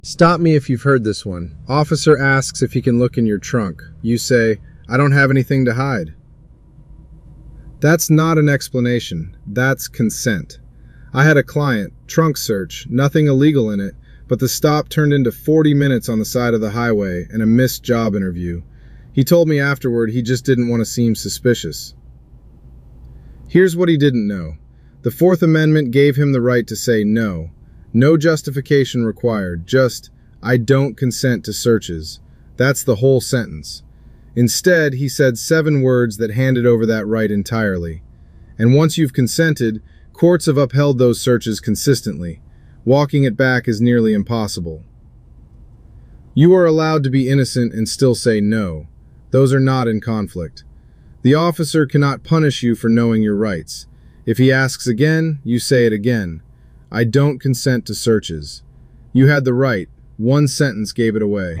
Stop me if you've heard this one. Officer asks if he can look in your trunk. You say, "I don't have anything to hide." That's not an explanation. That's consent. I had a client, trunk search, nothing illegal in it, but the stop turned into 40 minutes on the side of the highway and a missed job interview. He told me afterward he just didn't want to seem suspicious. Here's what he didn't know. The Fourth Amendment gave him the right to say no. No justification required, just, "I don't consent to searches." That's the whole sentence. Instead, he said 7 words that handed over that right entirely. And once you've consented, courts have upheld those searches consistently. Walking it back is nearly impossible. You are allowed to be innocent and still say no. Those are not in conflict. The officer cannot punish you for knowing your rights. If he asks again, you say it again. "I don't consent to searches." You had the right. One sentence gave it away.